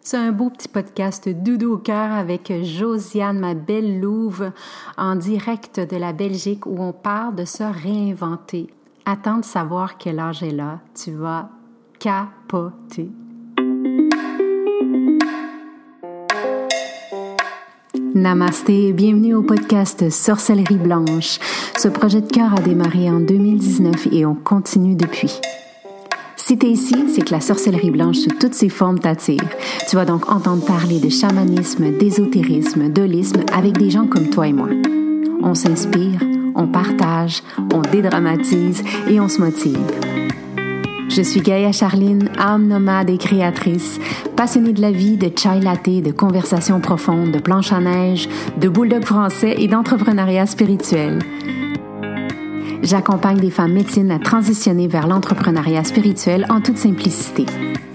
C'est un beau petit podcast doudou au cœur avec Josiane, ma belle louve, en direct de la Belgique où on parle de se réinventer. Attends de savoir quel âge elle a, tu vas capoter. Namasté et bienvenue au podcast Sorcellerie Blanche. Ce projet de cœur a démarré en 2019 et on continue depuis. Si t'es ici, c'est que la sorcellerie blanche sous toutes ses formes t'attire. Tu vas donc entendre parler de chamanisme, d'ésotérisme, d'holisme avec des gens comme toi et moi. On s'inspire, on partage, on dédramatise et on se motive. Je suis Gaïa Charline, âme nomade et créatrice, passionnée de la vie, de chai latte, de conversations profondes, de planches à neige, de bulldog français et d'entrepreneuriat spirituel. J'accompagne des femmes médecines à transitionner vers l'entrepreneuriat spirituel en toute simplicité.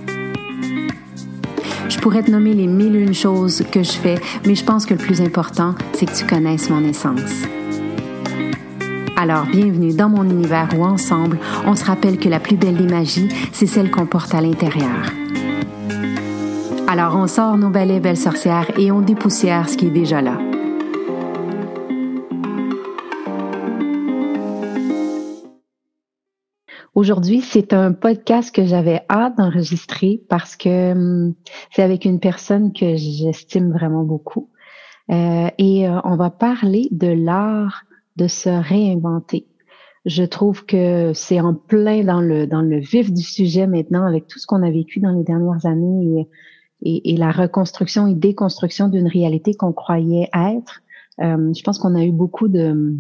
Je pourrais te nommer les 1001 choses que je fais, mais je pense que le plus important, c'est que tu connaisses mon essence. Alors, bienvenue dans mon univers où ensemble, on se rappelle que la plus belle des magies, c'est celle qu'on porte à l'intérieur. Alors, on sort nos balais belles sorcières et on dépoussière ce qui est déjà là. Aujourd'hui, c'est un podcast que j'avais hâte d'enregistrer parce que c'est avec une personne que j'estime vraiment beaucoup. On va parler de l'art de se réinventer. Je trouve que c'est en plein dans le vif du sujet maintenant avec tout ce qu'on a vécu dans les dernières années et la reconstruction et déconstruction d'une réalité qu'on croyait être. Je pense qu'on a eu beaucoup de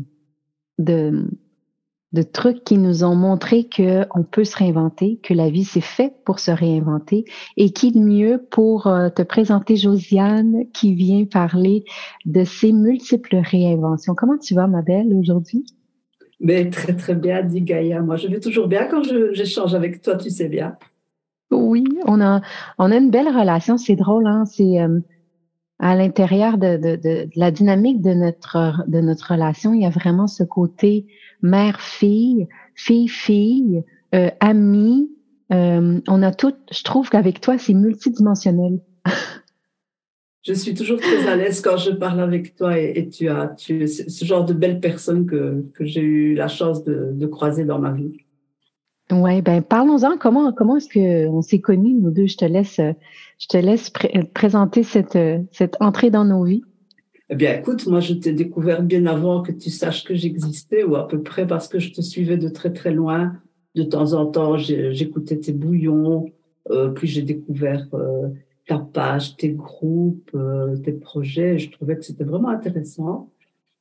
trucs qui nous ont montré que on peut se réinventer, que la vie c'est fait pour se réinventer. Et qui de mieux pour te présenter Josiane qui vient parler de ces multiples réinventions. Comment tu vas, ma belle, aujourd'hui? Mais très, très bien, dit Gaïa. Moi, je vais toujours bien quand j'échange avec toi, tu sais bien. Oui, on a une belle relation. C'est drôle, hein? C'est à l'intérieur de la dynamique de notre relation, il y a vraiment ce côté mère-fille, fille-fille, amie. On a tout, je trouve qu'avec toi, c'est multidimensionnel. Je suis toujours très à l'aise quand je parle avec toi et tu es ce genre de belle personne que j'ai eu la chance de croiser dans ma vie. Ouais, ben parlons-en. Comment est-ce que on s'est connus, nous deux? Je te laisse présenter cette entrée dans nos vies. Eh bien, écoute, moi, je t'ai découvert bien avant que tu saches que j'existais, ou à peu près parce que je te suivais de très, très loin. De temps en temps, j'écoutais tes bouillons, puis j'ai découvert ta page, tes groupes, tes projets. Je trouvais que c'était vraiment intéressant.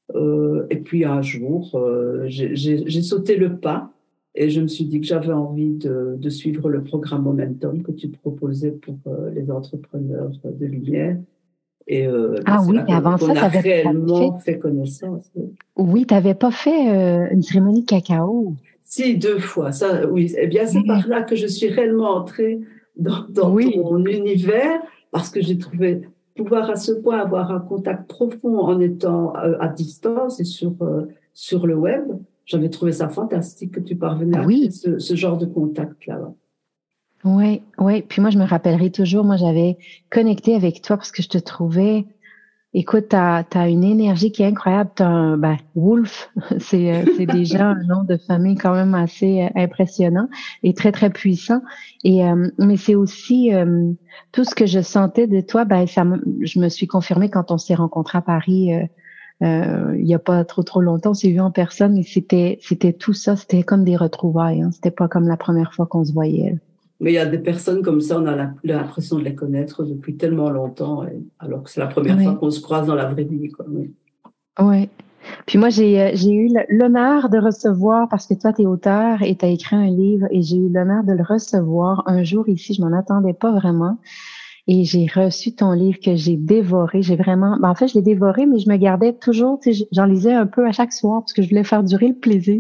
Et puis, un jour, j'ai sauté le pas et je me suis dit que j'avais envie de suivre le programme Momentum que tu proposais pour les entrepreneurs de lumière. Et Oui, mais avant ça, on a réellement fait connaissance. Oui, tu n'avais pas fait une cérémonie de cacao. Si, 2 fois. Ça, oui. Eh bien, c'est par là que je suis réellement entrée dans ton univers, parce que j'ai trouvé pouvoir à ce point avoir un contact profond en étant à distance et sur le web. J'avais trouvé ça fantastique que tu parvenais à créer ce genre de contact-là. Oui. Puis moi, je me rappellerai toujours, moi, j'avais connecté avec toi parce que je te trouvais, écoute, t'as une énergie qui est incroyable. Wolf, c'est déjà un nom de famille quand même assez impressionnant et très, très puissant. Mais c'est aussi tout ce que je sentais de toi, je me suis confirmée quand on s'est rencontrés à Paris il y a pas trop longtemps, on s'est vu en personne, mais c'était tout ça, c'était comme des retrouvailles, hein. C'était pas comme la première fois qu'on se voyait. Mais il y a des personnes comme ça, on a l'impression de les connaître depuis tellement longtemps, alors que c'est la première fois qu'on se croise dans la vraie vie. Oui. Puis moi, j'ai eu l'honneur de recevoir, parce que toi, tu es auteur et tu as écrit un livre, et j'ai eu l'honneur de le recevoir un jour ici, je m'en attendais pas vraiment. Et j'ai reçu ton livre que j'ai dévoré. J'ai vraiment, en fait, je l'ai dévoré, mais je me gardais toujours, j'en lisais un peu à chaque soir parce que je voulais faire durer le plaisir.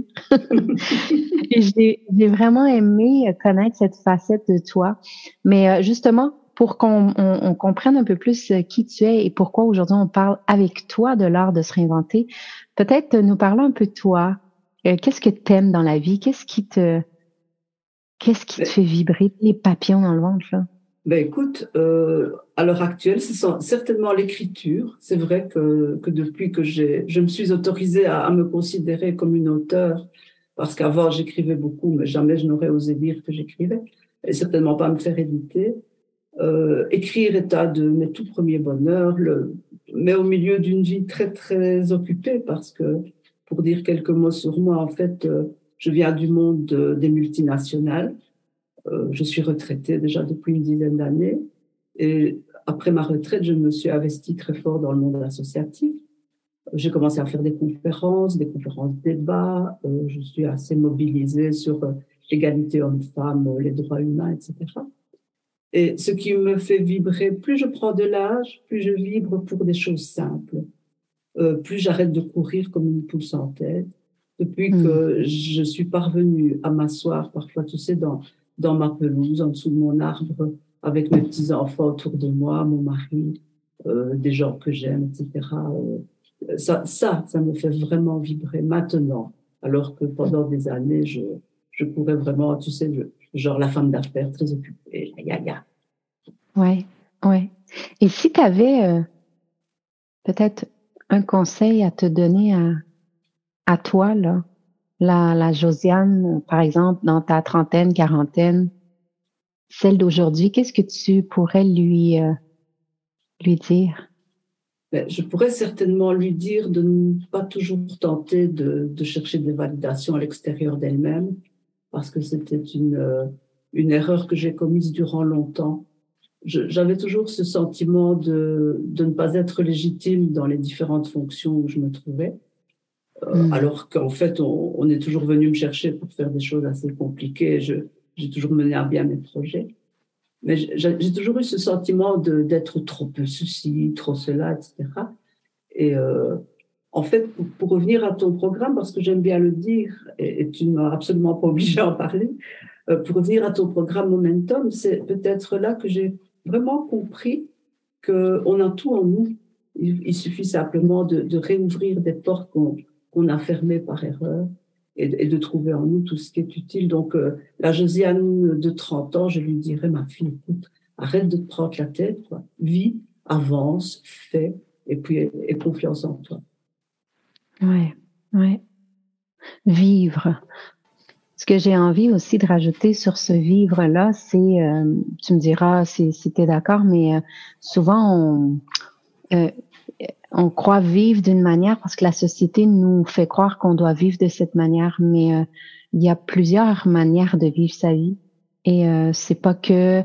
Et j'ai vraiment aimé connaître cette facette de toi. Mais justement, pour qu'on comprenne un peu plus qui tu es et pourquoi aujourd'hui on parle avec toi de l'art de se réinventer, peut-être nous parler un peu de toi. Qu'est-ce que tu aimes dans la vie? Qu'est-ce qui te fait vibrer les papillons dans le ventre, là? Ben écoute, à l'heure actuelle, c'est certainement l'écriture. C'est vrai que depuis que je me suis autorisée à me considérer comme une auteure, parce qu'avant j'écrivais beaucoup, mais jamais je n'aurais osé dire que j'écrivais, et certainement pas me faire éditer. Écrire est un de mes tout premiers bonheurs, mais au milieu d'une vie très très occupée, parce que pour dire quelques mots sur moi, en fait, je viens du monde des multinationales. Je suis retraitée déjà depuis une dizaine d'années. Et après ma retraite, je me suis investie très fort dans le monde associatif. J'ai commencé à faire des conférences débats. Je suis assez mobilisée sur l'égalité homme-femme, les droits humains, etc. Et ce qui me fait vibrer, plus je prends de l'âge, plus je vibre pour des choses simples. Plus j'arrête de courir comme une poule sans tête. Depuis que je suis parvenue à m'asseoir parfois, tu sais, dans ma pelouse, en dessous de mon arbre, avec mes petits-enfants autour de moi, mon mari, des gens que j'aime, etc. Ça me fait vraiment vibrer maintenant. Alors que pendant des années, je courais vraiment, tu sais, genre la femme d'affaires très occupée. Ouais, ouais. Et si tu avais peut-être un conseil à te donner à toi, là, la Josiane, par exemple, dans ta trentaine, quarantaine, celle d'aujourd'hui, qu'est-ce que tu pourrais lui dire? Ben, je pourrais certainement lui dire de ne pas toujours tenter de chercher des validations à l'extérieur d'elle-même, parce que c'était une erreur que j'ai commise durant longtemps. J'avais toujours ce sentiment de ne pas être légitime dans les différentes fonctions où je me trouvais, alors qu'en fait, on est toujours venu me chercher pour faire des choses assez compliquées. J'ai toujours mené à bien mes projets. Mais j'ai toujours eu ce sentiment d'être trop peu ceci, trop cela, etc. Et en fait, pour revenir à ton programme, parce que j'aime bien le dire, et tu ne m'as absolument pas obligé à en parler, pour revenir à ton programme Momentum, c'est peut-être là que j'ai vraiment compris qu'on a tout en nous. Il suffit simplement de réouvrir des portes qu'on a fermées par erreur et de trouver en nous tout ce qui est utile. Donc, la Josiane de 30 ans, je lui dirais, ma fille, écoute, arrête de te prendre la tête, quoi. Vis, avance, fais, et puis aie confiance en toi. Ouais, ouais. Vivre. Ce que j'ai envie aussi de rajouter sur ce vivre-là, c'est, tu me diras si tu es d'accord, mais souvent euh, on croit vivre d'une manière parce que la société nous fait croire qu'on doit vivre de cette manière, mais il y a plusieurs manières de vivre sa vie. Et c'est pas que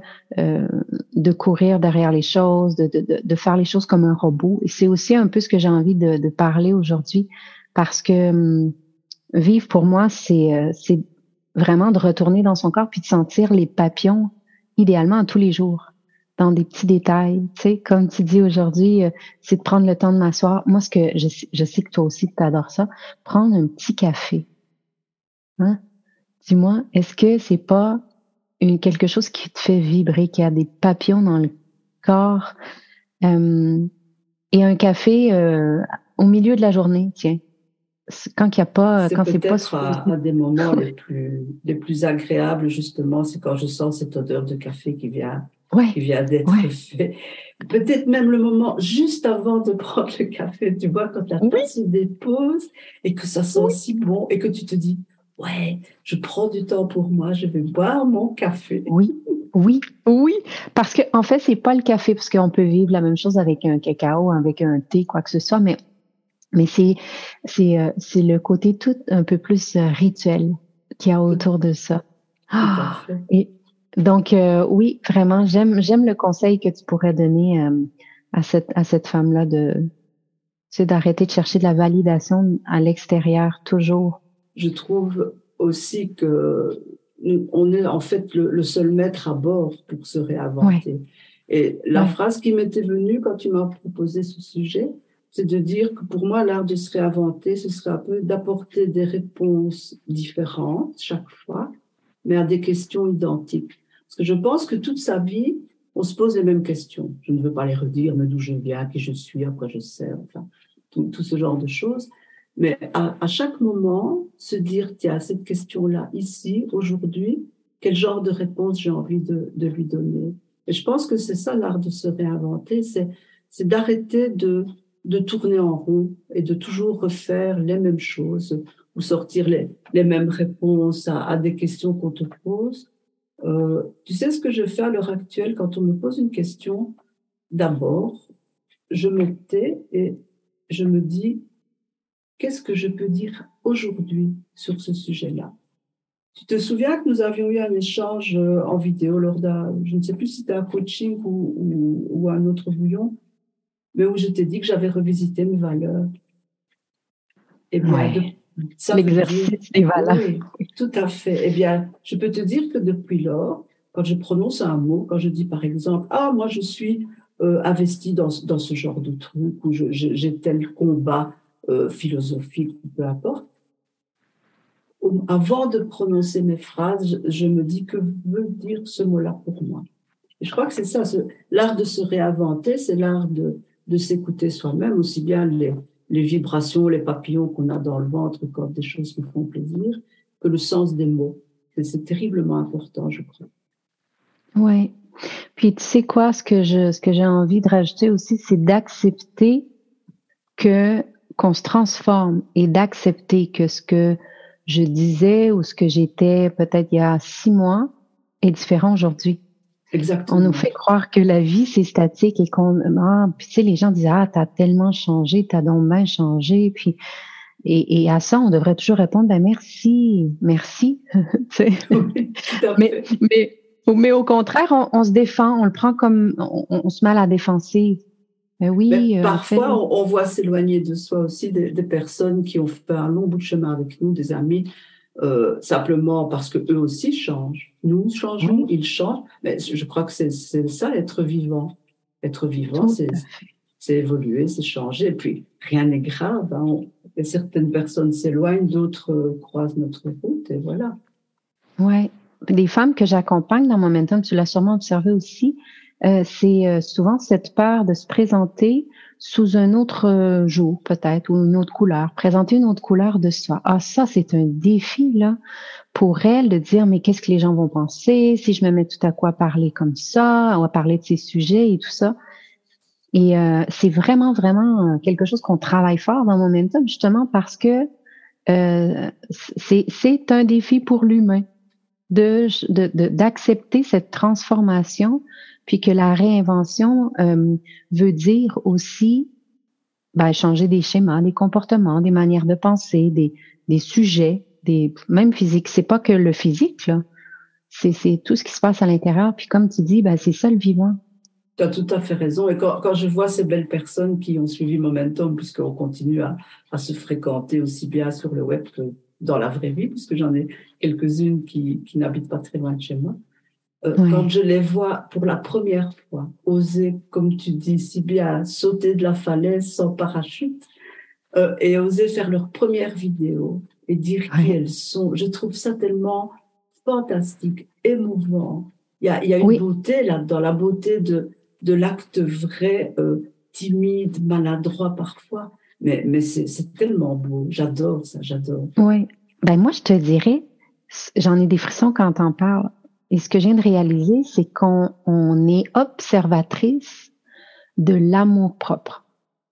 de courir derrière les choses, de faire les choses comme un robot. Et c'est aussi un peu ce que j'ai envie de parler aujourd'hui, parce que vivre pour moi, c'est vraiment de retourner dans son corps puis de sentir les papillons, idéalement tous les jours, dans des petits détails. Tu sais, comme tu dis aujourd'hui, c'est de prendre le temps de m'asseoir. Moi, ce que je sais que toi aussi, tu adores ça, prendre un petit café. Hein? Dis-moi, est-ce que c'est pas quelque chose qui te fait vibrer, qui a des papillons dans le corps, euh, et un café au milieu de la journée, tiens, quand il y a pas, C'est quand c'est pas peut-être supposé. à des moments les plus agréables, justement, c'est quand je sens cette odeur de café Ouais, qui vient d'être ouais, fait. Peut-être même le moment juste avant de prendre le café, tu vois, quand la oui, tasse se dépose et que ça sent oui, si bon et que tu te dis, ouais, je prends du temps pour moi, je vais boire mon café. oui, oui, oui. Parce que en fait, c'est pas le café, parce qu'on peut vivre la même chose avec un cacao, avec un thé, quoi que ce soit, mais c'est le côté tout un peu plus rituel qu'il y a Tout, autour de ça. tout à Ah, fait. et donc oui, vraiment, j'aime le conseil que tu pourrais donner à cette femme-là c'est d'arrêter de chercher de la validation à l'extérieur toujours. Je trouve aussi que on est en fait le seul maître à bord pour se Ouais, réinventer. Et la ouais, phrase qui m'était venue quand tu m'as proposé ce sujet, c'est de dire que pour moi, l'art de se réinventer, ce serait un peu d'apporter des réponses différentes chaque fois, mais à des questions identiques. Parce que je pense que toute sa vie, on se pose les mêmes questions. Je ne veux pas les redire, mais d'où je viens, qui je suis, à quoi je sers, enfin, tout ce genre de choses. Mais à chaque moment, se dire, tiens, cette question-là, ici, aujourd'hui, quel genre de réponse j'ai envie de lui donner. Et je pense que c'est ça l'art de se réinventer, c'est d'arrêter de tourner en rond et de toujours refaire les mêmes choses ou sortir les mêmes réponses à des questions qu'on te pose. Tu sais ce que je fais à l'heure actuelle quand on me pose une question? D'abord, je me tais et je me dis, qu'est-ce que je peux dire aujourd'hui sur ce sujet-là? Tu te souviens que nous avions eu un échange en vidéo lors d'un, je ne sais plus si c'était un coaching ou un autre bouillon, mais où je t'ai dit que j'avais revisité mes valeurs. Eh bien, Ouais. ça veut dire, L'exercice des valeurs. oui, tout à fait. Eh bien, je peux te dire que depuis lors, quand je prononce un mot, quand je dis par exemple, ah, moi je suis investi dans ce genre de truc, ou j'ai tel combat philosophique, peu importe, avant de prononcer mes phrases, je me dis que veut dire ce mot-là pour moi. Et je crois que c'est ça, l'art de se réinventer, c'est l'art de s'écouter soi-même, aussi bien les vibrations, les papillons qu'on a dans le ventre quand des choses nous font plaisir, que le sens des mots. C'est terriblement important, je crois. Ouais. Puis tu sais quoi, ce que j'ai envie de rajouter aussi, c'est d'accepter que qu'on se transforme et d'accepter que ce que je disais ou ce que j'étais peut-être il y a 6 mois est différent aujourd'hui. On nous Exactement. fait croire que la vie c'est statique et qu'on puis tu sais les gens disent t'as tellement changé, t'as donc bien changé puis et à ça on devrait toujours répondre merci merci Oui, tout à mais fait. mais mais au contraire on se défend, on le prend comme on se met à la défensive. Ben Mais oui, le fait. parfois, on voit s'éloigner de soi aussi des personnes qui ont fait un long bout de chemin avec nous, des amis, simplement parce que eux aussi changent. Nous changeons, Oui, ils changent. Mais je crois que c'est ça, être vivant. Être vivant, tout à fait. c'est évoluer, c'est changer. Et puis, rien n'est grave. Hein. Et certaines personnes s'éloignent, d'autres croisent notre route, et voilà. Ouais. Des femmes que j'accompagne dans Momentum, tu l'as sûrement observé aussi, c'est souvent cette peur de se présenter sous un autre jour, peut-être, ou une autre couleur, présenter une autre couleur de soi. Ah, ça, c'est un défi, là, pour elle de dire, mais qu'est-ce que les gens vont penser si je me mets tout à coup à parler comme ça, on va parler de ces sujets et tout ça. Et c'est vraiment, vraiment quelque chose qu'on travaille fort dans Momentum, justement parce que c'est un défi pour l'humain d'accepter cette transformation, puis que la réinvention veut dire aussi changer des schémas, des comportements, des manières de penser, des sujets, même physiques. C'est pas que le physique, là. C'est tout ce qui se passe à l'intérieur. Puis comme tu dis, c'est ça le vivant. Tu as tout à fait raison. Et quand je vois ces belles personnes qui ont suivi Momentum, puisqu'on continue à se fréquenter aussi bien sur le web que dans la vraie vie, puisque j'en ai quelques-unes qui n'habitent pas très loin de chez moi, quand Ouais. je les vois pour la première fois oser, comme tu dis si bien, sauter de la falaise sans parachute et oser faire leur première vidéo et dire qui Ouais. elles sont, je trouve ça tellement fantastique, émouvant. Il y a une Oui. beauté là-dedans, la beauté de l'acte vrai, timide, maladroit parfois, mais c'est tellement beau. J'adore ça, j'adore. Oui. Moi, je te dirais, j'en ai des frissons quand t'en parles. Et ce que je viens de réaliser, c'est qu'on est observatrice de l'amour propre.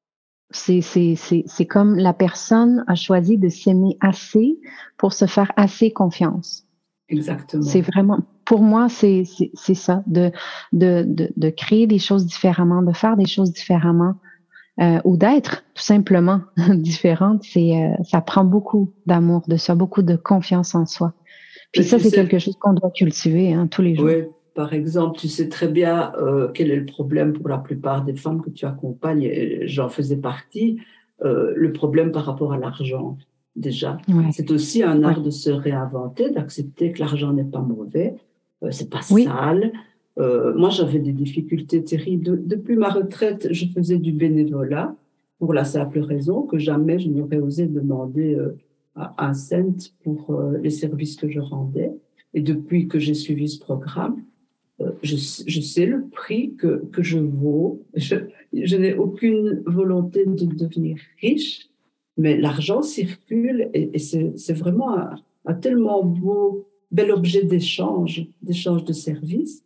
C'est comme la personne a choisi de s'aimer assez pour se faire assez confiance. C'est Exactement. vraiment, pour moi, c'est ça, de créer des choses différemment, de faire des choses différemment, ou d'être tout simplement différente. Ça prend beaucoup d'amour de soi, beaucoup de confiance en soi. Puis Mais ça, tu c'est quelque sais, chose qu'on doit cultiver tous les jours. oui, par exemple, tu sais très bien quel est le problème pour la plupart des femmes que tu accompagnes, et j'en faisais partie, le problème par rapport à l'argent, déjà. Ouais, C'est aussi un ouais. art de se réinventer, d'accepter que l'argent n'est pas mauvais, c'est pas Oui, sale. Moi, j'avais des difficultés terribles. Depuis ma retraite, je faisais du bénévolat pour la simple raison que jamais je n'aurais osé demander un cent pour les services que je rendais. Et depuis que j'ai suivi ce programme, je sais le prix que je vaux. Je n'ai aucune volonté de devenir riche, mais l'argent circule et c'est vraiment un tellement bel objet d'échange de services.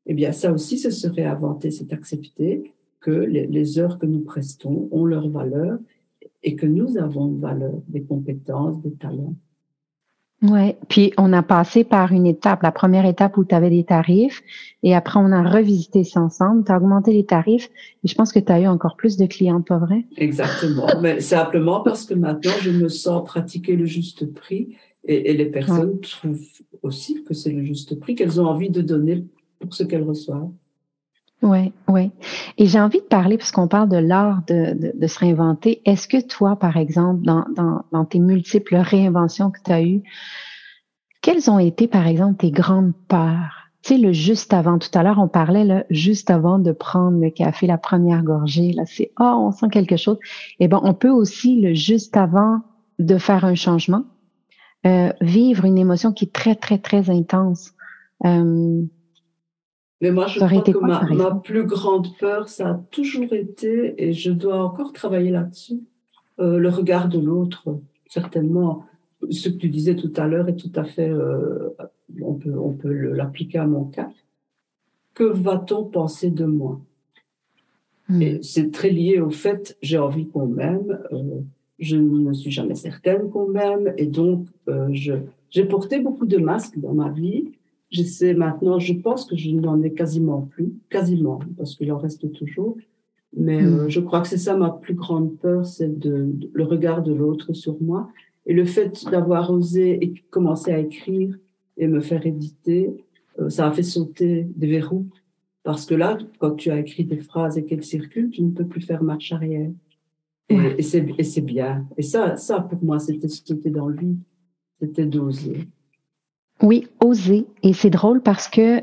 eh bien, ça aussi, ce serait inventer, c'est accepter que les heures que nous prestons ont leur valeur et que nous avons une valeur, des compétences, des talents. Ouais, puis on a passé par une étape, la première étape où tu avais des tarifs et après on a revisité ça ensemble, tu as augmenté les tarifs et je pense que tu as eu encore plus de clients, pas vrai? Exactement, mais simplement parce que maintenant je me sens pratiquer le juste prix et les Ouais. personnes trouvent aussi que c'est le juste prix qu'elles ont envie de donner pour ce qu'elles reçoivent. Ouais, ouais. Et j'ai envie de parler, parce qu'on parle de l'art de se réinventer. Est-ce que toi, par exemple, dans tes multiples réinventions que tu as eues, quelles ont été, par exemple, tes grandes peurs? Tu sais, le juste avant, tout à l'heure, on parlait, là, juste avant de prendre le café, la première gorgée, là, c'est, on sent quelque chose. Eh ben, on peut aussi, le juste avant de faire un changement, vivre une émotion qui est très, très, très intense. Euh, Mais moi, je Ça aurait crois été que quoi, par ma exemple? plus grande peur, ça a toujours été, et je dois encore travailler là-dessus, le regard de l'autre, certainement. Ce que tu disais tout à l'heure est tout à fait, on peut l'appliquer à mon cas. Que va-t-on penser de moi? Hmm. Et c'est très lié au fait, j'ai envie qu'on m'aime, je ne suis jamais certaine qu'on m'aime, et donc j'ai porté beaucoup de masques dans ma vie. J'essaie maintenant, je pense que je n'en ai quasiment plus, quasiment, parce qu'il en reste toujours. Mais Hmm. je crois que c'est ça ma plus grande peur, c'est le regard de l'autre sur moi. Et le fait d'avoir osé et commencer à écrire et me faire éditer, ça a fait sauter des verrous. Parce que là, quand tu as écrit des phrases et qu'elles circulent, tu ne peux plus faire marche arrière. Ouais. Et c'est bien. Et ça, pour moi, c'était sauter dans le vide. C'était d'oser. Oui, oser. Et c'est drôle parce que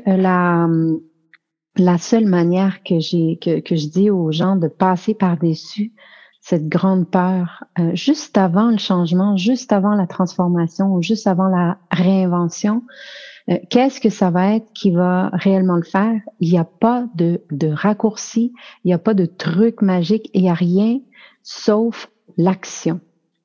la seule manière que je dis aux gens de passer par-dessus cette grande peur, juste avant le changement, juste avant la transformation, juste avant la réinvention, qu'est-ce que ça va être qui va réellement le faire? Il n'y a pas de raccourci, il n'y a pas de truc magique, il n'y a rien sauf l'action.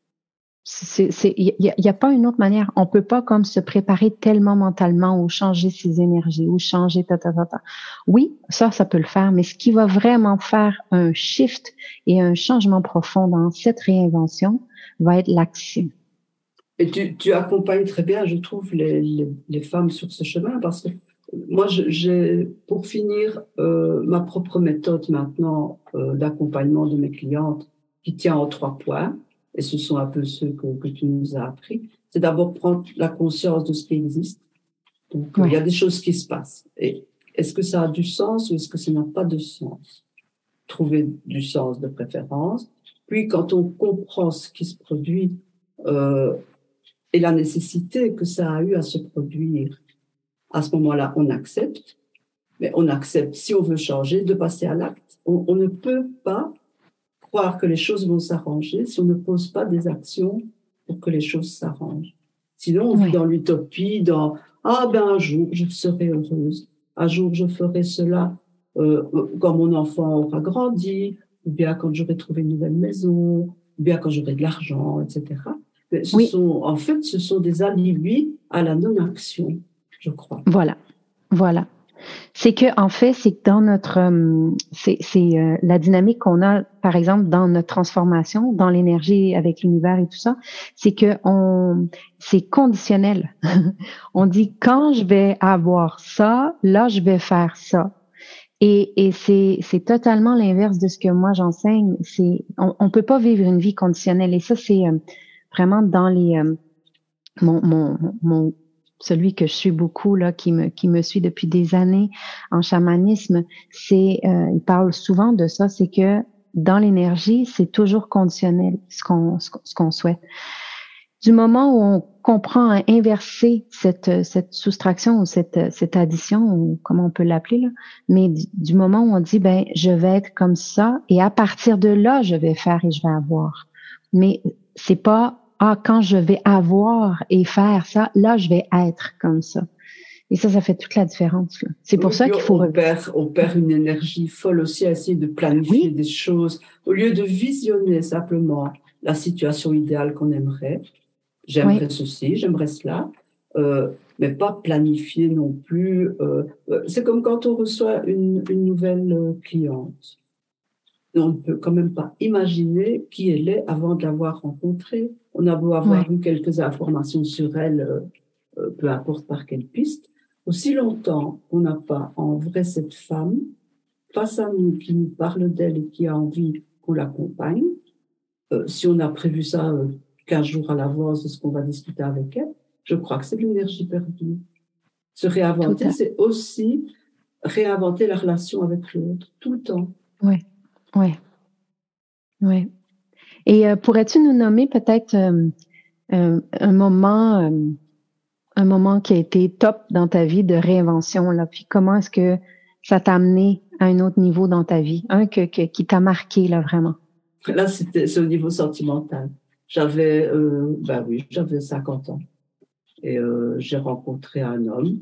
Il y a pas une autre manière. On peut pas comme se préparer tellement mentalement ou changer ses énergies ou changer ta. Oui, ça peut le faire, mais ce qui va vraiment faire un shift et un changement profond dans cette réinvention va être l'action. Et tu accompagnes très bien, je trouve, les femmes sur ce chemin parce que moi, j'ai, pour finir, ma propre méthode maintenant d'accompagnement de mes clientes qui tient en 3 points, et ce sont un peu ceux que tu nous as appris. C'est d'abord prendre la conscience de ce qui existe. Donc, il y a Ouais, des choses qui se passent. Et est-ce que ça a du sens ou est-ce que ça n'a pas de sens? Trouver du sens de préférence. Puis, quand on comprend ce qui se produit, euh, et la nécessité que ça a eu à se produire. À ce moment-là, on accepte, mais on accepte, si on veut changer, de passer à l'acte. On ne peut pas croire que les choses vont s'arranger si on ne pose pas des actions pour que les choses s'arrangent. Sinon, on vit ouais, dans l'utopie, dans ah ben un jour je serai heureuse, un jour je ferai cela quand mon enfant aura grandi, ou bien quand j'aurai trouvé une nouvelle maison, ou bien quand j'aurai de l'argent, etc. Mais oui, en fait, ce sont des alibis à la non-action, je crois. voilà, voilà. C'est que en fait, c'est que dans notre, c'est la dynamique qu'on a, par exemple, dans notre transformation, dans l'énergie avec l'univers et tout ça, c'est que c'est conditionnel. On dit quand je vais avoir ça, là je vais faire ça. Et c'est totalement l'inverse de ce que moi j'enseigne. On peut pas vivre une vie conditionnelle. Et ça, c'est vraiment dans mon celui que je suis beaucoup là, qui me suit depuis des années en chamanisme, il parle souvent de ça, c'est que dans l'énergie, c'est toujours conditionnel ce qu'on souhaite. Du moment où on comprend à inverser cette soustraction ou cette addition, ou comment on peut l'appeler, là, mais du moment où on dit, ben, je vais être comme ça, et à partir de là, je vais faire et je vais avoir. Mais c'est pas, quand je vais avoir et faire ça, là, je vais être comme ça. Et ça fait toute la différence, là. C'est pour Oui, ça puis qu'il faut on perd une énergie folle aussi à essayer de planifier Oui, des choses au lieu de visionner simplement la situation idéale qu'on aimerait. oui, J'aimerais ceci, j'aimerais cela. Euh, mais pas planifié non plus. C'est comme quand on reçoit une nouvelle cliente. On ne peut quand même pas imaginer qui elle est avant de l'avoir rencontrée. On a beau avoir eu quelques informations sur elle, peu importe par quelle piste. Aussi longtemps qu'on n'a pas en vrai cette femme face à nous qui nous parle d'elle et qui a envie qu'on l'accompagne, si on a prévu ça 15 jours à l'avance de ce qu'on va discuter avec elle, je crois que c'est de l'énergie perdue. Se réinventer, c'est aussi réinventer la relation avec l'autre, tout le temps. Oui, oui, oui. Et pourrais-tu nous nommer peut-être un moment qui a été top dans ta vie de réinvention, là, puis comment est-ce que ça t'a amené à un autre niveau dans ta vie, qui t'a marqué, là, vraiment? Là, c'est au niveau sentimental. J'avais 50 ans et j'ai rencontré un homme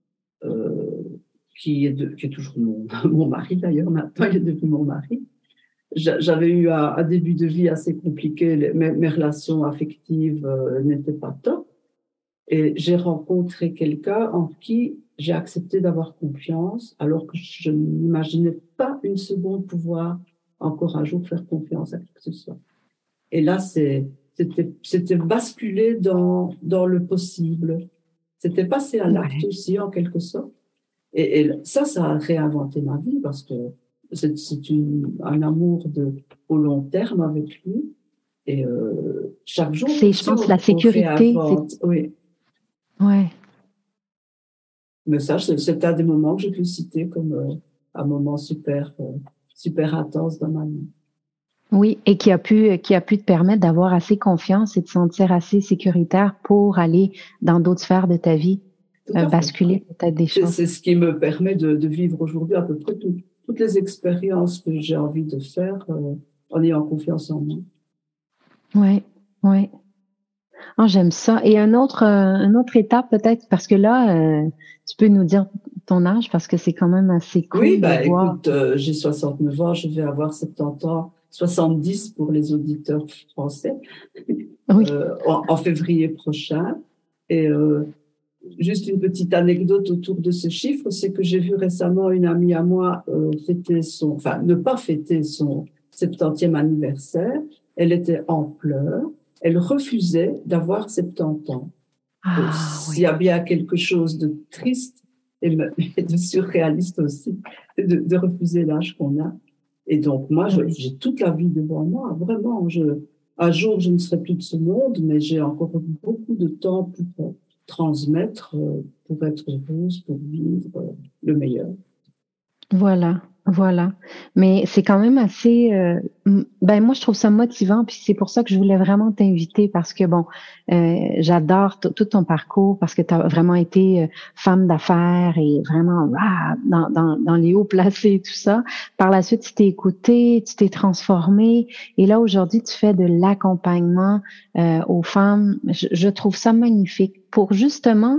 qui est toujours mon mari d'ailleurs, maintenant il est devenu mon mari. J'avais eu un début de vie assez compliqué, mes relations affectives n'étaient pas top. Et j'ai rencontré quelqu'un en qui j'ai accepté d'avoir confiance, alors que je n'imaginais pas une seconde pouvoir encore un jour faire confiance à qui que ce soit. Et là, c'était basculer dans le possible. C'était passer à l'acte aussi, en quelque sorte. Et ça a réinventé ma vie parce que c'est un amour au long terme avec lui. Et chaque jour, c'est, je pense, la sécurité. Oui. Ouais. Mais ça, c'est un des moments que je peux citer comme un moment super intense dans ma vie. Oui, et qui a pu te permettre d'avoir assez confiance et de te sentir assez sécuritaire pour aller dans d'autres sphères de ta vie, basculer peut-être des choses. C'est ce qui me permet de vivre aujourd'hui à peu près toutes les expériences que j'ai envie de faire en ayant confiance en moi. Oui, oui. Oh, j'aime ça. Et une autre étape peut-être, parce que là, tu peux nous dire ton âge, parce que c'est quand même assez cool. Oui, écoute, j'ai 69 ans, je vais avoir 70 ans, 70 pour les auditeurs français, oui. en février prochain. Et juste une petite anecdote autour de ce chiffre, c'est que j'ai vu récemment une amie à moi ne pas fêter son 70e anniversaire. Elle était en pleurs. Elle refusait d'avoir 70 ans. S'il y a bien quelque chose de triste et de surréaliste aussi, de refuser l'âge qu'on a. Et donc, moi, j'ai toute la vie devant moi. Vraiment, un jour, je ne serai plus de ce monde, mais j'ai encore beaucoup de temps pour transmettre, pour être heureuse, pour vivre le meilleur. Voilà. Mais c'est quand même assez, moi je trouve ça motivant, puis c'est pour ça que je voulais vraiment t'inviter parce que j'adore tout ton parcours parce que tu as vraiment été femme d'affaires et vraiment dans les hauts placés et tout ça. Par la suite, tu t'es écoutée, tu t'es transformée et là aujourd'hui tu fais de l'accompagnement aux femmes. Je trouve ça magnifique pour justement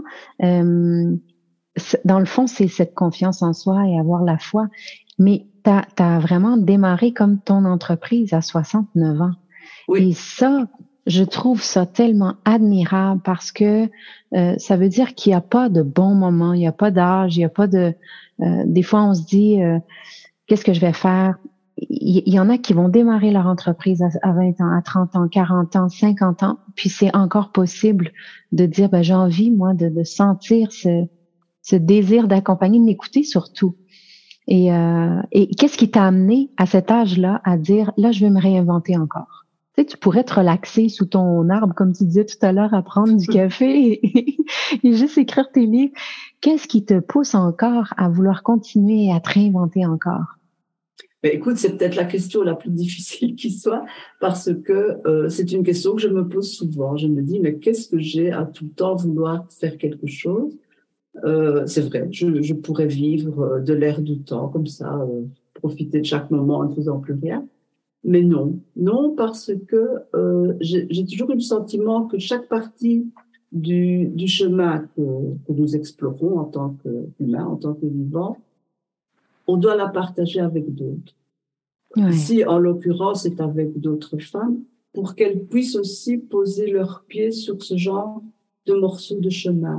dans le fond, c'est cette confiance en soi et avoir la foi. Mais tu as vraiment démarré comme ton entreprise à 69 ans. Oui. Et ça, je trouve ça tellement admirable parce que ça veut dire qu'il n'y a pas de bon moment, il n'y a pas d'âge, il n'y a pas de... des fois, on se dit, qu'est-ce que je vais faire? Il y en a qui vont démarrer leur entreprise à 20 ans, à 30 ans, 40 ans, 50 ans, puis c'est encore possible de dire, j'ai envie, moi, de sentir ce désir d'accompagner, de m'écouter surtout. Et qu'est-ce qui t'a amené à cet âge-là à dire, là, je vais me réinventer encore? Tu sais, tu pourrais te relaxer sous ton arbre, comme tu disais tout à l'heure, à prendre du café et juste écrire tes livres. Qu'est-ce qui te pousse encore à vouloir continuer et à te réinventer encore? Écoute, c'est peut-être la question la plus difficile qui soit, parce que c'est une question que je me pose souvent. Je me dis, mais qu'est-ce que j'ai à tout le temps vouloir faire quelque chose? C'est vrai, je pourrais vivre de l'air du temps, comme ça, profiter de chaque moment en ne faisant plus rien. Mais non, parce que j'ai toujours eu le sentiment que chaque partie du chemin que nous explorons en tant qu'humains, en tant que vivants, on doit la partager avec d'autres. Ouais. Ici, en l'occurrence, c'est avec d'autres femmes, pour qu'elles puissent aussi poser leurs pieds sur ce genre de morceaux de chemin.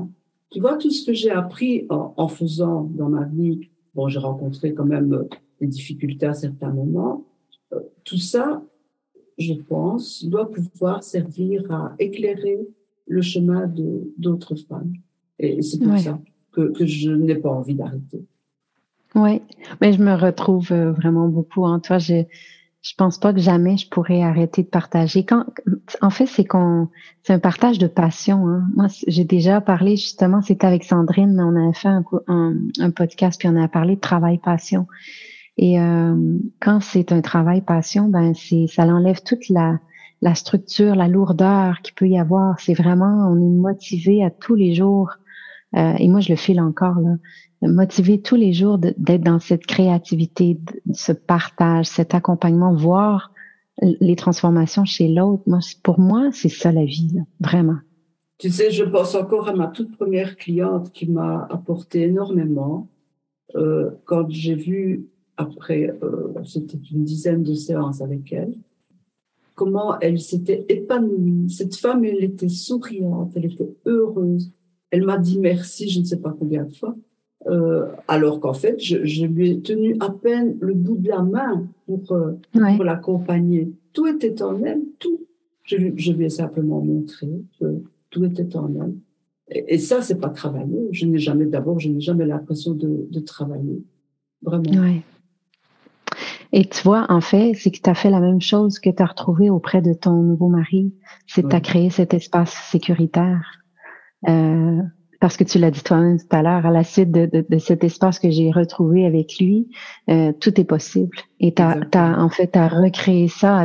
Tu vois, tout ce que j'ai appris en faisant dans ma vie, bon, j'ai rencontré quand même des difficultés à certains moments. Tout ça, je pense, doit pouvoir servir à éclairer le chemin d'autres femmes. Et c'est pour Ouais. ça que je n'ai pas envie d'arrêter. Ouais. Mais je me retrouve vraiment beaucoup en toi. Je pense pas que jamais je pourrais arrêter de partager. En fait, c'est un partage de passion, hein. Moi, j'ai déjà parlé, justement, c'était avec Sandrine, on avait fait un podcast, puis on a parlé de travail passion. Et quand c'est un travail passion, ben ça l'enlève toute la structure, la lourdeur qu'il peut y avoir. C'est vraiment, on est motivé à tous les jours. Et moi, je le file encore, là. Motivé tous les jours d'être dans cette créativité, ce partage, cet accompagnement, voir les transformations chez l'autre. Pour moi, c'est ça la vie, là, vraiment. Tu sais, je pense encore à ma toute première cliente qui m'a apporté énormément. Quand j'ai vu, après, c'était une dizaine de séances avec elle, comment elle s'était épanouie. Cette femme, elle était souriante, elle était heureuse. Elle m'a dit merci, je ne sais pas combien de fois. Alors qu'en fait, je lui ai tenu à peine le bout de la main Ouais. pour l'accompagner. Tout était en elle, tout. Je lui ai simplement montré que tout était en elle. Et ça, c'est pas travailler. Je n'ai jamais l'impression de travailler. Vraiment. Ouais. Et tu vois, en fait, c'est que tu as fait la même chose que tu as retrouvé auprès de ton nouveau mari. C'est que tu as Oui, créé cet espace sécuritaire. Euh, Parce que tu l'as dit toi-même tout à l'heure, à la suite de cet espace que j'ai retrouvé avec lui, tout est possible. Et exactement. en fait, t'as recréé ça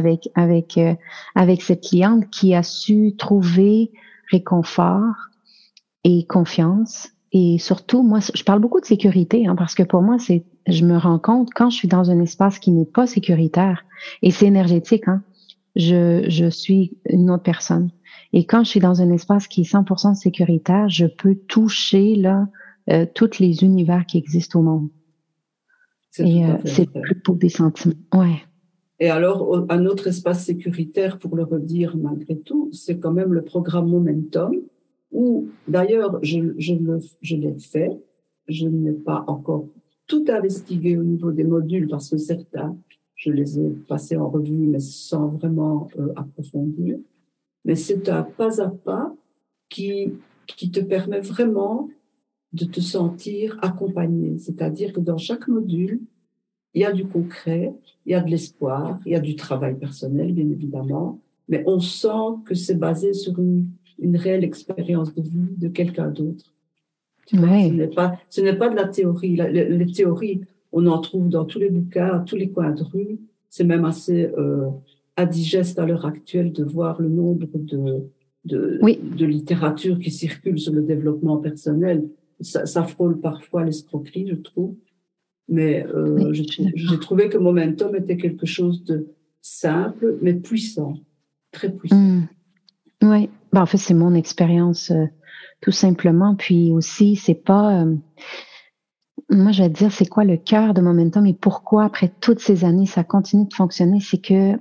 avec cette cliente qui a su trouver réconfort et confiance. Et surtout, moi, je parle beaucoup de sécurité, hein, parce que pour moi, je me rends compte quand je suis dans un espace qui n'est pas sécuritaire, et c'est énergétique, hein, je suis une autre personne. Et quand je suis dans un espace qui est 100% sécuritaire, je peux toucher là tous les univers qui existent au monde. C'est tout Et à fait c'est vrai. plus beau des sentiments. Ouais, Et alors, un autre espace sécuritaire, pour le redire malgré tout, c'est quand même le programme Momentum, où d'ailleurs, je l'ai fait. Je n'ai pas encore tout investigué au niveau des modules, parce que certains, je les ai passés en revue, mais sans vraiment approfondir. Mais c'est un pas à pas qui, qui te permet vraiment de te sentir accompagné. C'est-à-dire que dans chaque module, il y a du concret, il y a de l'espoir, il y a du travail personnel, bien évidemment, mais on sent que c'est basé sur une réelle expérience de vie de quelqu'un d'autre. Tu vois, ouais, ce n'est pas de la théorie. Les théories, on en trouve dans tous les bouquins, à tous les coins de rue. C'est même assez indigeste à l'heure actuelle de voir le nombre oui, de littérature qui circule sur le développement personnel. Ça frôle parfois l'escroquerie, je trouve. Mais oui, je suis j'ai d'accord. trouvé que Momentum était quelque chose de simple, mais puissant, très puissant. Hum, ouais. Ben, en fait, c'est mon expérience tout simplement. Puis aussi, c'est pas. Moi, je vais te dire, c'est quoi le cœur de Momentum et pourquoi, après toutes ces années, ça continue de fonctionner, c'est que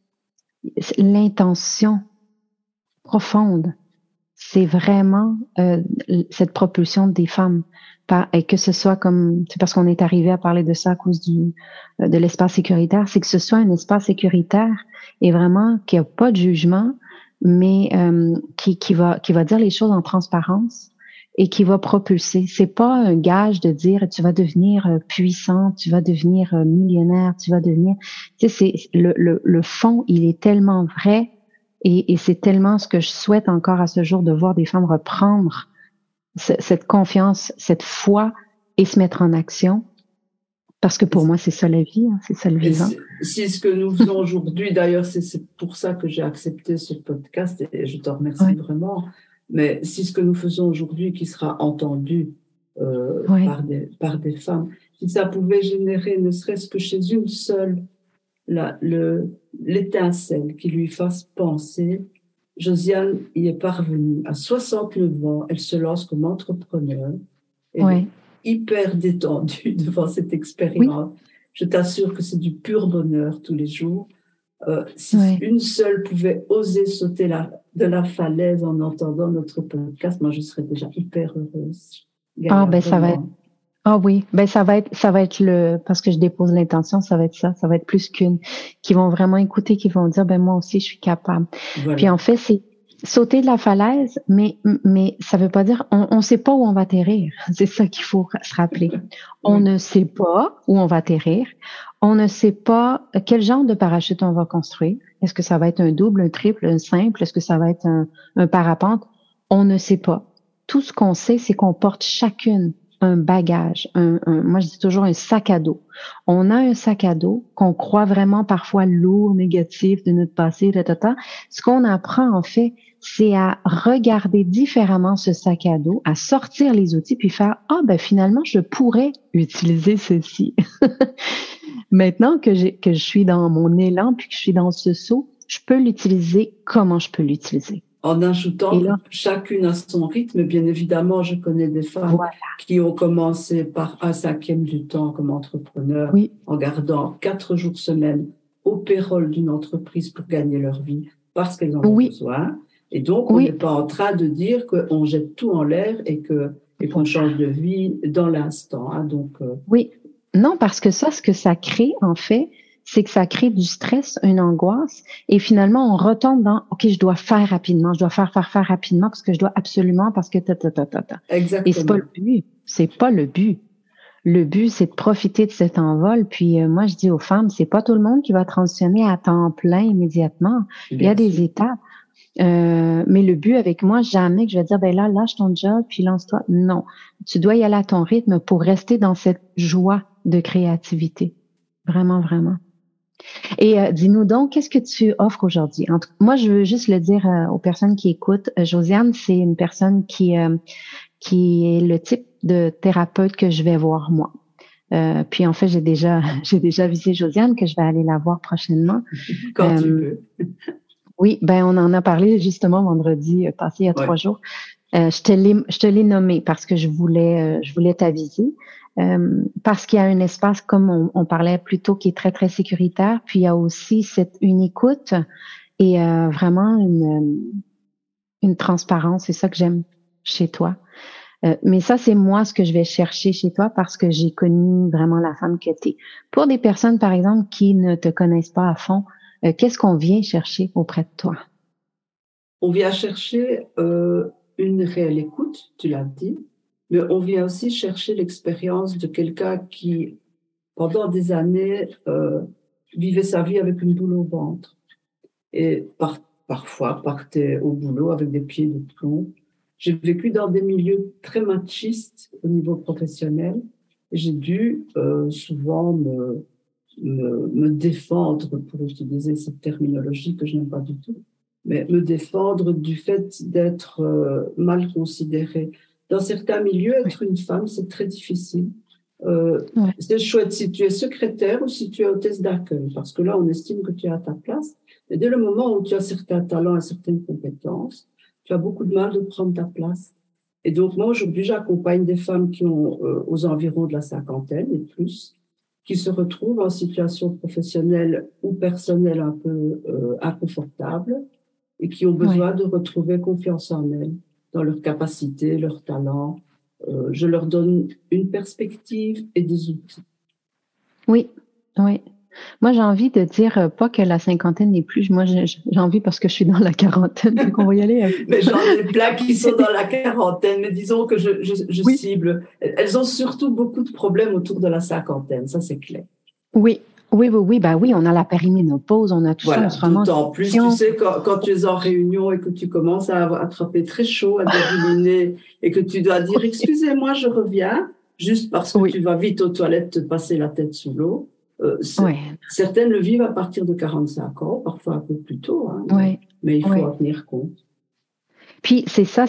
l'intention profonde, c'est vraiment cette propulsion des femmes. Et que ce soit comme, c'est parce qu'on est arrivé à parler de ça à cause de l'espace sécuritaire, c'est que ce soit un espace sécuritaire et vraiment qu'il n'y a pas de jugement, mais qui va dire les choses en transparence et qui va propulser. C'est pas un gage de dire tu vas devenir puissant, tu vas devenir millionnaire, tu vas devenir. Tu sais, c'est le fond, il est tellement vrai et c'est tellement ce que je souhaite encore à ce jour de voir des femmes reprendre cette confiance, cette foi et se mettre en action. Parce que pour moi, c'est ça la vie, hein, c'est ça le Et vivant. si ce que nous faisons aujourd'hui, d'ailleurs, c'est pour ça que j'ai accepté ce podcast et je te remercie Ouais, vraiment. Mais si ce que nous faisons aujourd'hui, qui sera entendu ouais, par des femmes, si ça pouvait générer, ne serait-ce que chez une seule, l'étincelle qui lui fasse penser, Josiane y est parvenue. À 69 ans, elle se lance comme entrepreneur. Elle est ouais, hyper détendue devant cette oui, expérience. Je t'assure que c'est du pur bonheur tous les jours. Si Ouais. une seule pouvait oser sauter de la falaise en entendant notre podcast, moi, je serais déjà hyper heureuse. Ah, Gaïa, ben, ça va être, vraiment. ah oui, ben, ça va être parce que je dépose l'intention, ça va être ça va être plus qu'une, qui vont vraiment écouter, qui vont dire, ben, moi aussi, je suis capable. Puis, Voilà. en fait, c'est sauter de la falaise, mais ça veut pas dire, on sait pas où on va atterrir. C'est ça qu'il faut se rappeler. On Oui. ne sait pas où on va atterrir. On ne sait pas quel genre de parachute on va construire. Est-ce que ça va être un double, un triple, un simple? Est-ce que ça va être un parapente? On ne sait pas. Tout ce qu'on sait, c'est qu'on porte chacune un bagage, moi je dis toujours un sac à dos. On a un sac à dos qu'on croit vraiment parfois lourd, négatif de notre passé, ta. Ce qu'on apprend en fait, c'est à regarder différemment ce sac à dos, à sortir les outils puis faire ah ben finalement je pourrais utiliser ceci. Maintenant que je suis dans mon élan puis que je suis dans ce saut, je peux l'utiliser comment je peux l'utiliser. En ajoutant Et que là, chacune a son rythme. Bien évidemment, je connais des femmes voilà. qui ont commencé par un cinquième du temps comme entrepreneur, Oui, en gardant 4 jours semaine au payroll d'une entreprise pour gagner leur vie, parce qu'elles en ont oui, besoin. Et donc, on n'est oui. pas en train de dire qu'on jette tout en l'air et qu'on Voilà. change de vie dans l'instant. Hein. Donc, Oui. Non, parce que ça, ce que ça crée, en fait, c'est que ça crée du stress, une angoisse, et finalement, on retombe dans, OK, je dois faire rapidement, je dois faire rapidement parce que je dois absolument, parce que ta. Et c'est pas exactement. le but. C'est pas le but. Le but, c'est de profiter de cet envol. Puis moi, je dis aux femmes, c'est pas tout le monde qui va transitionner à temps plein immédiatement. Il y a Bien des sûr. étapes. Mais le but avec moi, jamais que je vais dire, ben là, lâche ton job, puis lance-toi. Non. Tu dois y aller à ton rythme pour rester dans cette joie de créativité. Vraiment, vraiment. Et dis-nous donc, qu'est-ce que tu offres aujourd'hui? Moi, je veux juste le dire aux personnes qui écoutent. Josiane, c'est une personne qui est le type de thérapeute que je vais voir moi. Puis en fait, j'ai déjà visé Josiane que je vais aller la voir prochainement. Quand tu Euh, veux. oui, ben on en a parlé justement vendredi passé il y a Ouais. 3 jours. Je te l'ai nommé parce que je voulais t'aviser. Parce qu'il y a un espace, comme on parlait plus tôt, qui est très, très sécuritaire. Puis il y a aussi une écoute et vraiment une transparence. C'est ça que j'aime chez toi. Mais ça, c'est moi ce que je vais chercher chez toi parce que j'ai connu vraiment la femme que tu es. Pour des personnes, par exemple, qui ne te connaissent pas à fond, qu'est-ce qu'on vient chercher auprès de toi? On vient chercher une réelle écoute, tu l'as dit, mais on vient aussi chercher l'expérience de quelqu'un qui, pendant des années, vivait sa vie avec une boule au ventre et parfois partait au boulot avec des pieds de plomb. J'ai vécu dans des milieux très machistes au niveau professionnel et j'ai dû souvent me défendre, pour utiliser cette terminologie que je n'aime pas du tout, mais me défendre du fait d'être mal considérée. Dans certains milieux, être une femme, c'est très difficile. Ouais. C'est chouette si tu es secrétaire ou si tu es hôtesse d'accueil, parce que là, on estime que tu es à ta place. Et dès le moment où tu as certains talents et certaines compétences, tu as beaucoup de mal de prendre ta place. Et donc, moi, aujourd'hui, j'accompagne des femmes qui ont aux environs de la cinquantaine et plus, qui se retrouvent en situation professionnelle ou personnelle un peu inconfortable et qui ont besoin de retrouver confiance en elles, dans leurs capacités, leurs talents. Je leur donne une perspective et des outils. Oui, oui. Moi, j'ai envie de dire pas que la cinquantaine n'est plus. Moi, j'ai envie parce que je suis dans la quarantaine, donc on va y aller avec Mais ça. j'en ai plein qui sont dans la quarantaine, mais disons que je Oui, cible. Elles ont surtout beaucoup de problèmes autour de la cinquantaine, ça c'est clair. oui, oui. Ben oui, on a la périménopause, on a tout ça, on Voilà, se remet en d'autant plus, tu question. sais, quand tu es en réunion et que tu commences à attraper très chaud, à dégouliner, et que tu dois dire, excusez-moi, je reviens, juste parce que tu Oui, vas vite aux toilettes te passer la tête sous l'eau. oui, Certaines le vivent à partir de 45 ans, parfois un peu plus tôt, hein, oui, mais il faut oui. en tenir compte. Puis c'est ça,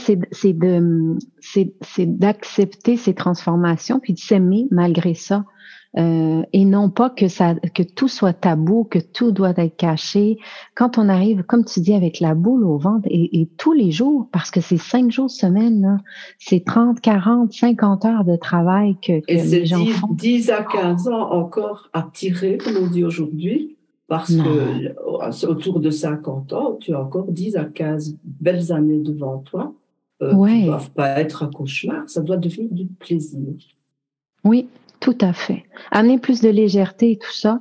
c'est d'accepter ces transformations, puis de s'aimer malgré ça. Et non pas que tout soit tabou, que tout doit être caché. Quand on arrive, comme tu dis, avec la boule au ventre et tous les jours, parce que c'est 5 jours semaine, là, c'est 30, 40, 50 heures de travail que Et c'est les gens font. 10 à 15 ans encore à tirer, comme on dit aujourd'hui, parce Non. que autour de 50 ans, tu as encore 10 à 15 belles années devant toi qui ne Ouais. doivent pas être un cauchemar, ça doit devenir du plaisir. Oui, tout à fait. Amener plus de légèreté et tout ça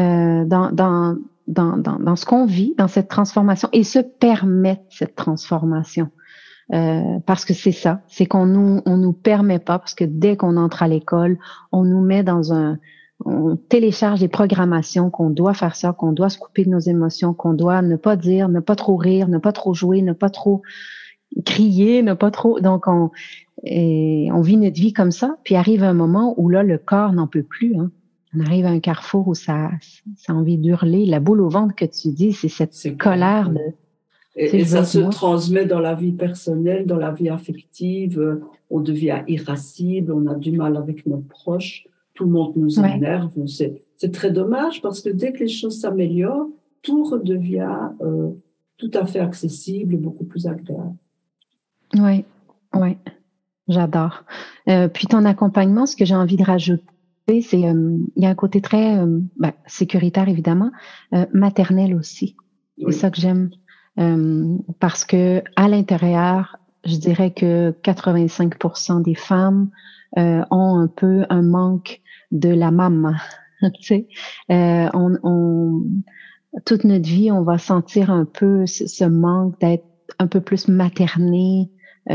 dans ce qu'on vit, dans cette transformation et se permettre cette transformation. Parce que c'est ça, c'est on nous permet pas, parce que dès qu'on entre à l'école, on nous met on télécharge des programmations qu'on doit faire ça, qu'on doit se couper de nos émotions, qu'on doit ne pas dire, ne pas trop rire, ne pas trop jouer, ne pas trop crier, ne pas trop. Donc on vit notre vie comme ça, puis arrive un moment où là le corps n'en peut plus. Hein. On arrive à un carrefour où ça a envie d'hurler. La boule au ventre que tu dis, c'est cette colère de. Et ça se transmet dans la vie personnelle, dans la vie affective. On devient irascible, on a du mal avec nos proches, tout le monde nous énerve. C'est très dommage parce que dès que les choses s'améliorent, tout redevient tout à fait accessible et beaucoup plus agréable. Oui, oui, j'adore. Puis ton accompagnement, ce que j'ai envie de rajouter, c'est il y a un côté très sécuritaire évidemment, maternel aussi. C'est ça que j'aime. Parce que à l'intérieur, je dirais que 85% des femmes ont un peu un manque de la maman. Tu sais, toute notre vie, on va sentir un peu ce manque d'être un peu plus materné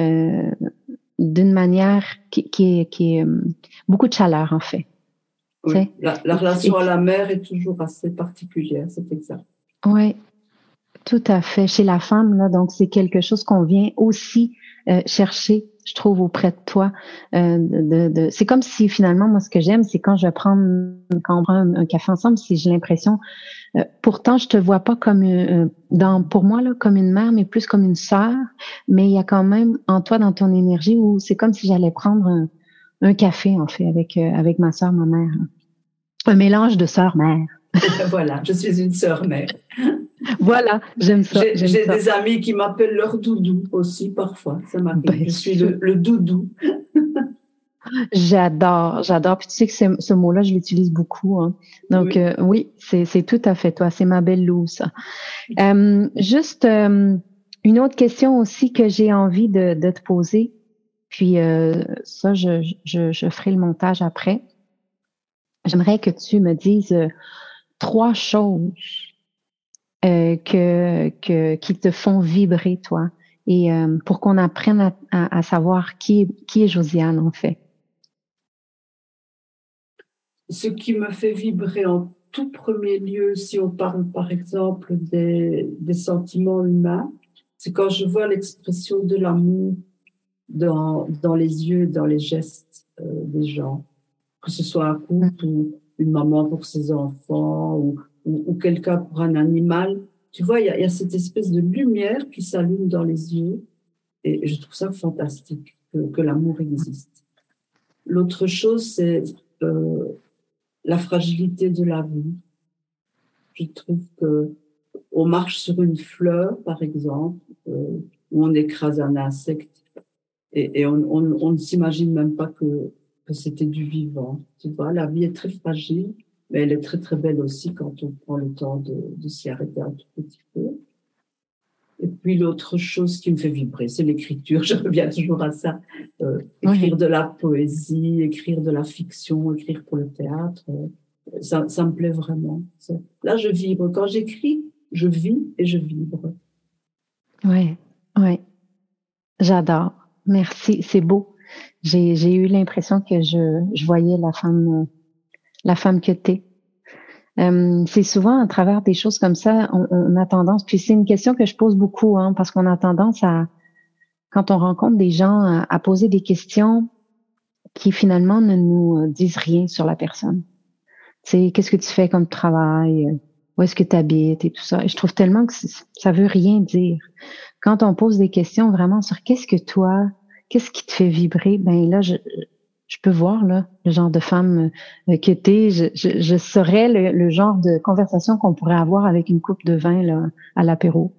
d'une manière qui est beaucoup de chaleur en fait. Oui, la relation à la mère est toujours assez particulière, c'est exact. Oui. Tout à fait. Chez la femme, là, donc c'est quelque chose qu'on vient aussi chercher, je trouve, auprès de toi. C'est comme si finalement, moi, ce que j'aime, c'est quand on prend un café ensemble, si j'ai l'impression, pourtant, je te vois pas comme pour moi là, comme une mère, mais plus comme une sœur. Mais il y a quand même en toi, dans ton énergie, où c'est comme si j'allais prendre un café en fait avec ma sœur, ma mère. Un mélange de sœur-mère. Voilà, je suis une sœur-mère. Voilà, j'aime ça. J'ai des amis qui m'appellent leur doudou aussi parfois, ça m'arrive. Je suis le doudou. J'adore. Puis tu sais que ce mot-là, je l'utilise beaucoup. Hein. Donc oui, c'est tout à fait toi. C'est ma belle Lou, ça. Juste une autre question aussi que j'ai envie de te poser. Puis ça, je ferai le montage après. J'aimerais que tu me dises 3 choses qui te font vibrer, toi, et pour qu'on apprenne à savoir qui est Josiane, en fait. Ce qui me fait vibrer en tout premier lieu, si on parle par exemple des sentiments humains, c'est quand je vois l'expression de l'amour dans les yeux, dans les gestes des gens, que ce soit un couple ou une maman pour ses enfants ou quelqu'un pour un animal. Tu vois, il y a cette espèce de lumière qui s'allume dans les yeux et je trouve ça fantastique que l'amour existe. L'autre chose, c'est la fragilité de la vie. Je trouve que on marche sur une fleur, par exemple, où on écrase un insecte et on ne s'imagine même pas que c'était du vivant. Tu vois, la vie est très fragile, mais elle est très très belle aussi quand on prend le temps de s'y arrêter un tout petit peu. Et puis l'autre chose qui me fait vibrer, c'est l'écriture. Je reviens toujours à ça. Écrire de la poésie, écrire de la fiction, écrire pour le théâtre, ça me plaît vraiment. Là, je vibre. Quand j'écris, je vis et je vibre. Oui. J'adore. Merci, c'est beau. J'ai eu l'impression que je voyais la femme que t'es. C'est souvent à travers des choses comme ça, on a tendance, puis c'est une question que je pose beaucoup, hein, parce qu'on a tendance quand on rencontre des gens, à poser des questions qui finalement ne nous disent rien sur la personne. Tu sais, qu'est-ce que tu fais comme travail? Où est-ce que tu habites et tout ça. Et je trouve tellement que ça veut rien dire. Quand on pose des questions vraiment sur qu'est-ce qui te fait vibrer, ben là, je peux voir là le genre de femme que t'es. Je saurais le genre de conversation qu'on pourrait avoir avec une coupe de vin là à l'apéro.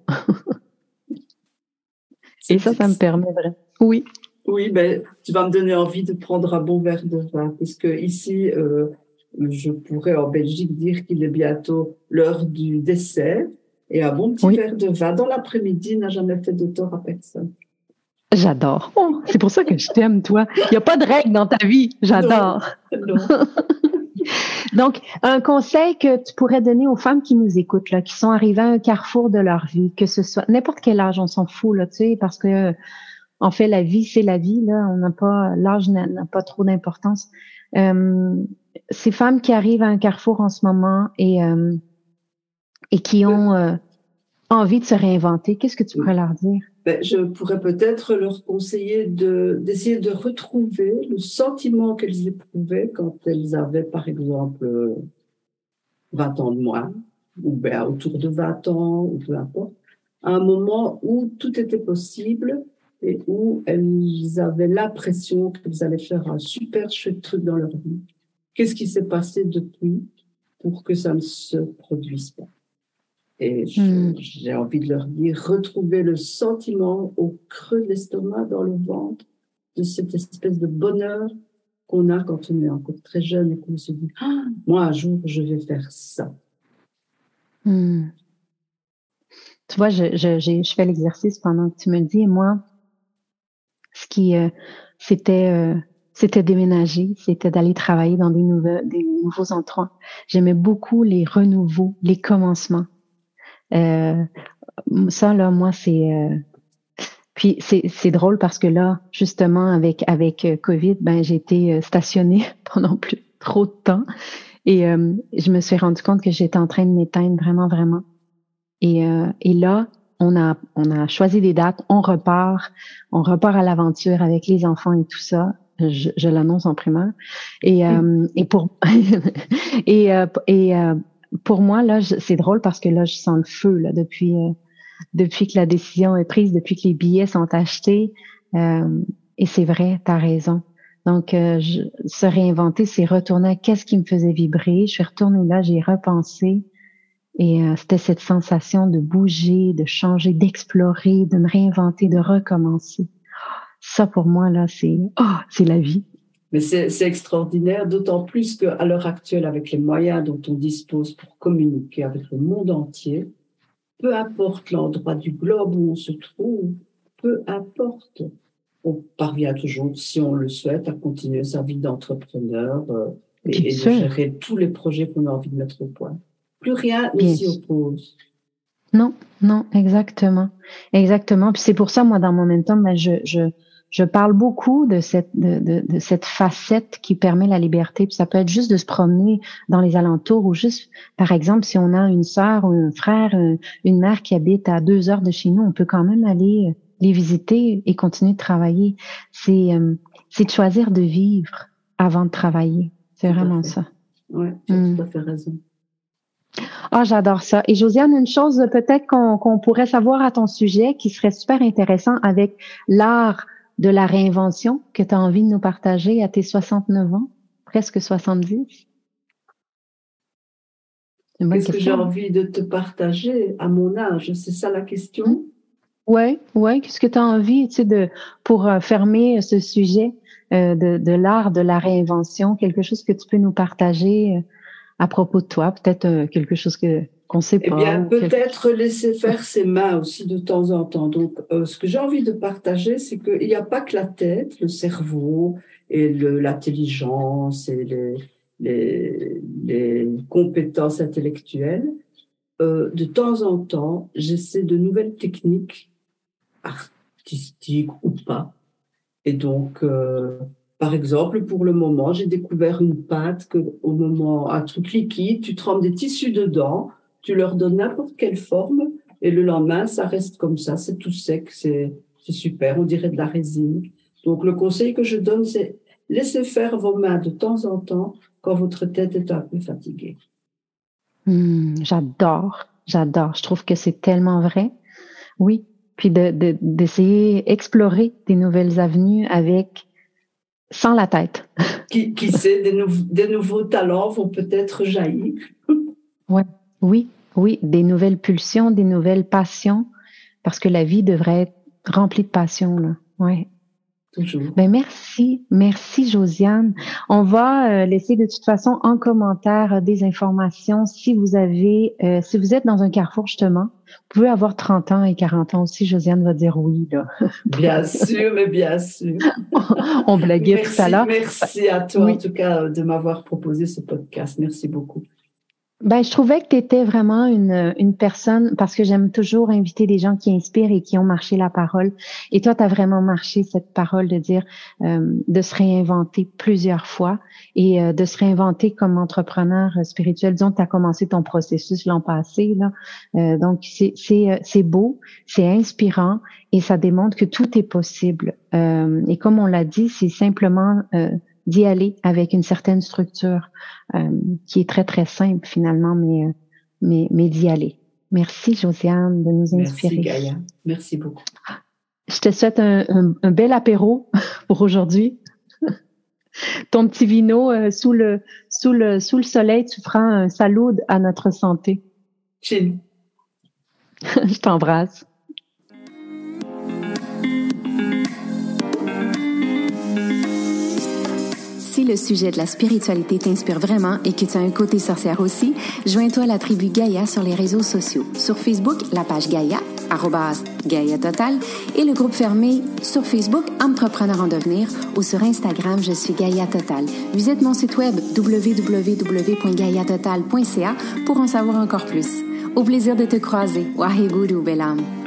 Et ça me permet vraiment. Oui. Oui, ben tu vas me donner envie de prendre un bon verre de vin, puisque ici, je pourrais en Belgique dire qu'il est bientôt l'heure du dessert. Et un bon petit Oui. verre de vin dans l'après-midi n'a jamais fait de tort à personne. J'adore. Oh, c'est pour ça que je t'aime, toi. Il n'y a pas de règles dans ta vie. J'adore. Non. Donc, un conseil que tu pourrais donner aux femmes qui nous écoutent, là, qui sont arrivées à un carrefour de leur vie, que ce soit n'importe quel âge, on s'en fout, là, tu sais, parce que, en fait, la vie, c'est la vie, là. On n'a pas, l'âge n'a pas trop d'importance. Ces femmes qui arrivent à un carrefour en ce moment et qui ont envie de se réinventer, qu'est-ce que tu pourrais leur dire? Je pourrais peut-être leur conseiller d'essayer de retrouver le sentiment qu'elles éprouvaient quand elles avaient, par exemple, 20 ans de moins, ou bien autour de 20 ans, ou peu importe, à un moment où tout était possible et où elles avaient l'impression qu'elles allaient faire un super chouette truc dans leur vie. Qu'est-ce qui s'est passé depuis pour que ça ne se produise pas? Et j'ai envie de leur dire, retrouvez le sentiment au creux de l'estomac, dans le ventre, de cette espèce de bonheur qu'on a quand on est encore très jeune et qu'on se dit, moi, un jour, je vais faire ça. Tu vois, je fais l'exercice pendant que tu me le dis, et moi, ce qui, c'était déménager, c'était d'aller travailler dans des nouveaux endroits. J'aimais beaucoup les renouveaux, les commencements. Ça, là, moi, puis c'est drôle parce que là, justement, avec COVID, ben j'ai été stationnée pendant plus trop de temps et je me suis rendu compte que j'étais en train de m'éteindre vraiment, vraiment. Et là, on a choisi des dates, on repart à l'aventure avec les enfants et tout ça. Je l'annonce en primeur. Et pour pour moi là, c'est drôle parce que là, je sens le feu là depuis que la décision est prise, depuis que les billets sont achetés. Et c'est vrai, t'as raison. Donc, se réinventer, c'est retourner à qu'est-ce qui me faisait vibrer. Je suis retournée là, j'ai repensé. Et c'était cette sensation de bouger, de changer, d'explorer, de me réinventer, de recommencer. Ça, pour moi, là, c'est la vie. Mais c'est extraordinaire, d'autant plus qu'à l'heure actuelle, avec les moyens dont on dispose pour communiquer avec le monde entier, peu importe l'endroit du globe où on se trouve, peu importe, on parvient toujours, si on le souhaite, à continuer sa vie d'entrepreneur et de gérer tous les projets qu'on a envie de mettre au point. Plus rien ne s'y oppose. Non, exactement. Exactement. Puis c'est pour ça, moi, dans Momentum, ben, je parle beaucoup de cette facette qui permet la liberté. Puis ça peut être juste de se promener dans les alentours ou juste, par exemple, si on a une sœur ou un frère, une mère qui habite à 2 heures de chez nous, on peut quand même aller les visiter et continuer de travailler. C'est de choisir de vivre avant de travailler. C'est vraiment ça. Oui, tu as tout à fait raison. Ah, j'adore ça. Et Josiane, une chose peut-être qu'on pourrait savoir à ton sujet qui serait super intéressant avec l'art de la réinvention que tu as envie de nous partager à tes 69 ans, presque 70. Qu'est-ce que j'ai envie de te partager à mon âge? C'est ça la question? Ouais. Qu'est-ce que tu as envie, tu sais, pour fermer ce sujet de l'art de la réinvention, quelque chose que tu peux nous partager à propos de toi, peut-être quelque chose qu'on sait pas. Eh bien, peut-être laisser faire ses mains aussi de temps en temps. Donc, ce que j'ai envie de partager, c'est qu'il n'y a pas que la tête, le cerveau et l'intelligence et les compétences intellectuelles. De temps en temps, j'essaie de nouvelles techniques artistiques ou pas. Et donc, par exemple, pour le moment, j'ai découvert une pâte un truc liquide, tu trempes des tissus dedans, tu leur donnes n'importe quelle forme, et le lendemain, ça reste comme ça, c'est tout sec, c'est super, on dirait de la résine. Donc, le conseil que je donne, c'est laissez faire vos mains de temps en temps quand votre tête est un peu fatiguée. J'adore. Je trouve que c'est tellement vrai. Oui. Puis d'essayer d'explorer des nouvelles avenues sans la tête. Qui sait, des nouveaux talents vont peut-être jaillir. Oui, des nouvelles pulsions, des nouvelles passions, parce que la vie devrait être remplie de passion, là. Ouais. toujours. Ben merci Josiane. On va laisser de toute façon en commentaire des informations si vous êtes dans un carrefour justement. Vous pouvez avoir 30 ans et 40 ans aussi, Josiane va dire oui là. Bien sûr, mais bien sûr. On blaguait tout à l'heure. Merci à toi en tout cas de m'avoir proposé ce podcast. Merci beaucoup. Ben, je trouvais que tu étais vraiment une personne, parce que j'aime toujours inviter des gens qui inspirent et qui ont marché la parole. Et toi, tu as vraiment marché cette parole de dire, de se réinventer plusieurs fois et de se réinventer comme entrepreneur spirituel. Disons que tu as commencé ton processus l'an passé, là. Donc, c'est beau, c'est inspirant et ça démontre que tout est possible. Et comme on l'a dit, c'est simplement d'y aller avec une certaine structure qui est très, très simple finalement, mais d'y aller. Merci, Josiane, de nous inspirer. Merci, Gaïa. Merci beaucoup. Je te souhaite un bel apéro pour aujourd'hui. Ton petit vino sous le soleil, tu feras un salut à notre santé. Chin. Je t'embrasse. Si le sujet de la spiritualité t'inspire vraiment et que tu as un côté sorcière aussi, joins-toi à la tribu Gaïa sur les réseaux sociaux. Sur Facebook, la page Gaïa, @Gaïa Total, et le groupe fermé sur Facebook, Entrepreneur en devenir, ou sur Instagram, je suis Gaïa Total. Visite mon site web www.gaïatotal.ca pour en savoir encore plus. Au plaisir de te croiser. Waheguru, belle âme.